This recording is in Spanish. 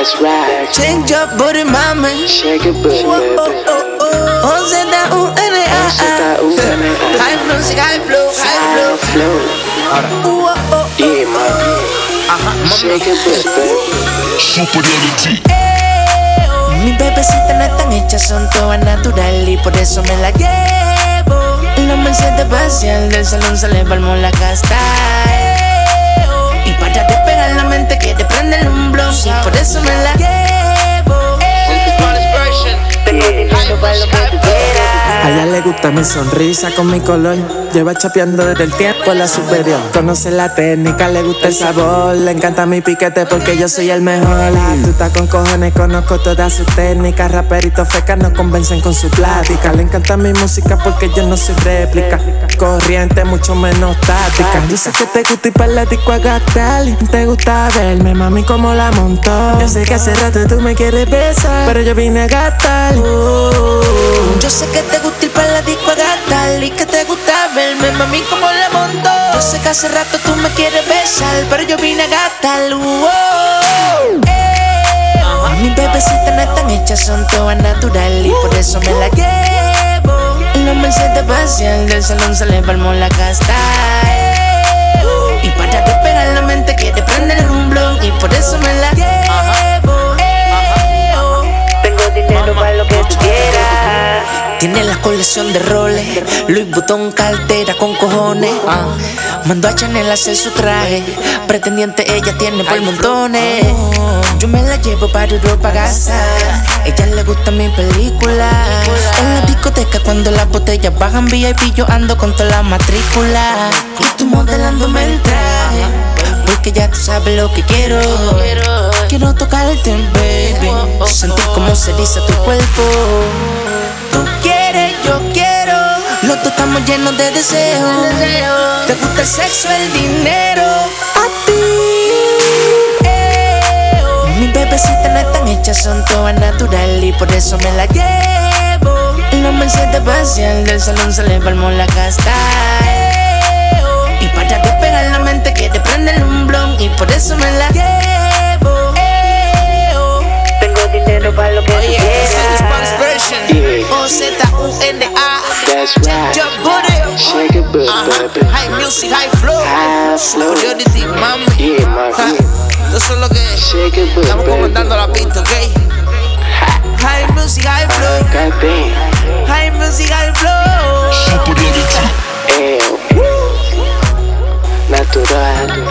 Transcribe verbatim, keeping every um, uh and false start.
That's right. Shake your booty, mami. Shake it, booty, baby. O Z U N A. High music, high flow, high flow. Ahora. Yeah, mami. Shake it, baby. Superiority. Mi bebecita no están hechas, son todas natural y por eso me la llevo. La Mercedes espacial del salón se le palmó la casta. Y para despegar la mente quiere prender un blog y por eso me la llevo. Tengo dinero para lo que tú quieras. A ella le gusta mi sonrisa con mi color. Lleva chapeando desde el tiempo la superior. Conoce la técnica, le gusta el sabor. Le encanta mi piquete porque yo soy el mejor. Tú estás con cojones, conozco todas sus técnicas. Raperitos fecas nos convencen con su plática. Le encanta mi música porque yo no soy réplica. Corriente, mucho menos táctica. Yo sé que te gusta ir para la disco a gastar. Te gusta verme, mami, como la montó. Yo sé que hace rato tú me quieres besar, pero yo vine a gastar. uh. Yo sé que te gusta ir para la disco a gastar y que te gusta verme, mami, como la montó. Yo sé que hace rato tú me quieres besar, pero yo vine a gastar. Uh, eh, oh. Mis bebecitas no están hechas, son todas natural y por eso me la llevo. La Mercedes espacial del salón se le palmó la casta. Eh, oh. Y para despegar la mente quiere prender un blog y por eso me la llevo. Eh, oh. Tengo dinero para lo que tú quieras. Tiene la colección de roles, Louis Vuitton, cartera con cojones. uh. Mandó a Chanel a hacer su traje, pretendiente ella tiene por montones. Yo me la llevo para Europa a gastar, ella le gusta mi película. En la discoteca cuando las botellas bajan V I P yo ando con toda la matrícula. Y tú modelándome el traje, porque ya tú sabes lo que quiero. Quiero tocarte, baby, sentir cómo se eriza tu cuerpo. Tú quieres, yo quiero, los dos estamos llenos de deseo. Te gusta el sexo, el dinero, a ti. Eh, oh. Mis bebecitas no están hechas, son todas natural y por eso me la llevo. La Mercedes espacial del salón se le palmó la casta. Eh, oh. Y para despegar la mente quiere prender un blog y por eso me la llevo. Eh, oh. Tengo dinero para lo que tú quieras. O Z U N A. That's right. Your booty. Shake it, booty, baby. High music, high flow. High flow. Superiority, mami. Yeah, mami. Eso es lo que Shake it, booty, estamos baby. comandando la pista, ¿ok? High music, high flow. God damn. High music, high flow. Superiority. Eh, natural.